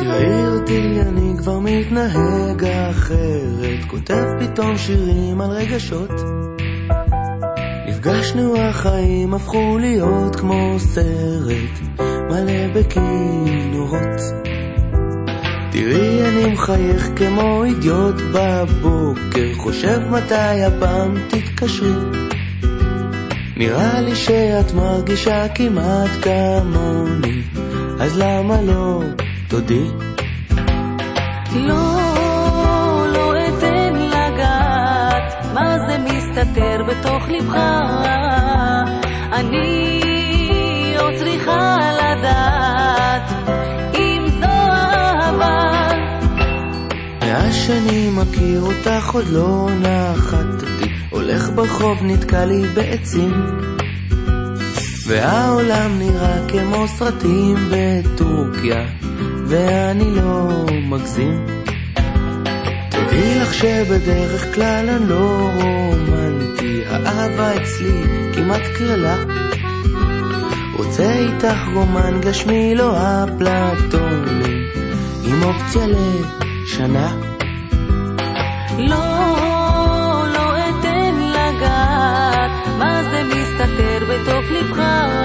תראי אותי, אני כבר מתנהג אחרת, כותב פתאום שירים על רגשות. נפגשנו, החיים הפכו להיות כמו סרט מלא בכינורות. תראי, אני מחייך כמו אידיוט בבוקר, חושב מתי הפעם תתקשרי. נראה לי שאת מרגישה כמעט כמוני, אז למה לא תודי? לא, לא אתן לגעת, מה זה מסתתר בתוך לבך? אני עוד צריכה לדעת אם זו אהבה. מאז שאני מכיר אותך עוד לא נחתתי, הולך ברחוב נתקע לי בעצים, והעולם נראה כמו סרטים בטורקיה, ואני לא מגזים. תדעי לך שבדרך כלל אני לא רומנטי, האהבה אצלי כמעט קרלה. רוצה איתך רומן גשמי לא אפלטוני, עם אופציה לשנה. לא, לא אתן לגעת, מה זה מסתתר בתוך לבך?